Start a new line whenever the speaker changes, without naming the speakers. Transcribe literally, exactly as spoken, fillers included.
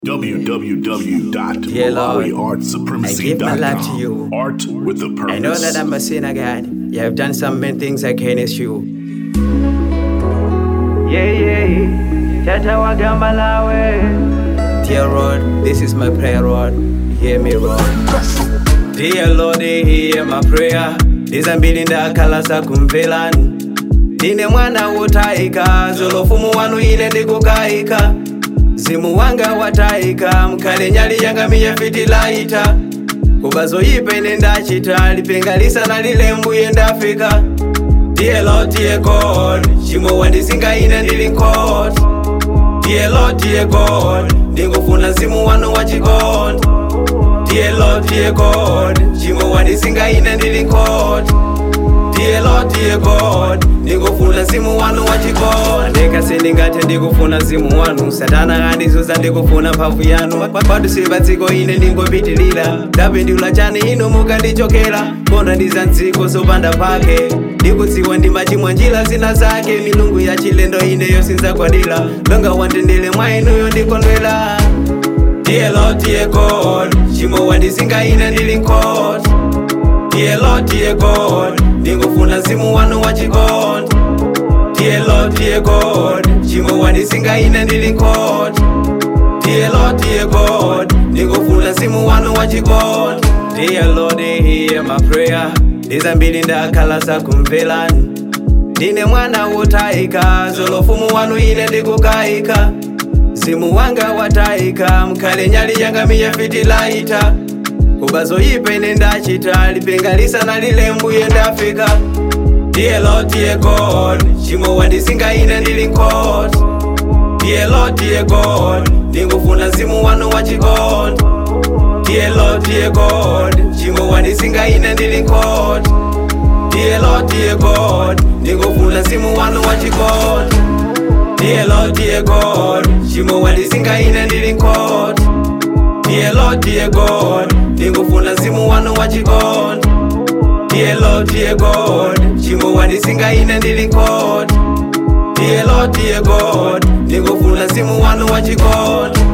w w w dot
Dear Lord,
Malawi Art
I
Supremacy
give my
dot
life to you.
com. Art with a purpose.
I know that I'm a sinner, God. You have done some many things against you.
Yeah, yeah, Tata wagamba lawe.
Dear Lord, this is my prayer, Lord. Hear me, Lord. Dear Lord, hear my prayer. Ndizambiri ndakalasa kumvelani. Ndine mwana wotaika, zolofumu wanu ile ndikukaika. Zimu wanga wataika, mkale nyali yanga miya fitilaita. Kubazo ipe nendachita, lipengalisa na lilembu yendafika. Dear Lord, dear God, shimo wandisinga ine ndilinkot. Dear Lord, dear God, ndingufuna zimu wanu wachikot. Dear Lord, dear God, shimo wandisinga ine ndilinkot. Dear Lord, dear God, ndikufuna zimu wanu wachikona. Ndekase ndingate ndikufuna zimu wanu. Satana andizuza ndikufuna mphamvu yanu. Padusiba dziko ine ndingopitilira. Ndapindula chani inu mukandichokera. Kona ndiza ndziko sopanda pake. Ndikudziwa ndi machimwa njira zina zake. Milungu ya chilendo ineyo sinzakwadira. Longa wandendele mwa inuyo ndikondwera. Dear Lord, dear God, shimo wandisinga ine ndilinkot. Dear Lord, dear God, ndingufuna zimu wanu wachikot. Dear Lord, dear God, shimo wandisinga ine ndilinkot. Dear Lord, dear God, ndingufuna zimu wanu wachikot. Dear Lord, hear my prayer. Ndizambiri ndakalasa kumvelani. Ndine mwana wotaika, zolofumu wanu ile ndikukaika. Zimu wanga wataika, mkale nyali yanga miya fitilaita. Kubazo ipe nendachita, lipengalisa na lilembu yendafika. Dear Lord, dear God, shimo wandisinga ine ndilinkot. Dear Lord, dear God, ndingufuna zimu wanu wachikot. Dear Lord, dear God, shimo wandisinga ine ndilinkot. Dear Lord, dear God, ndingufuna zimu wanu wachikot. Dear Lord, dear God, shimo wandisinga ine ndilinkot. Dear Lord, dear God, ndingufuna zimu wanu wachikot. Dear Lord, dear God, shimo wandisinga ine ndilinkot. Dear Lord, dear God, ndingufuna zimu wanu wachikot.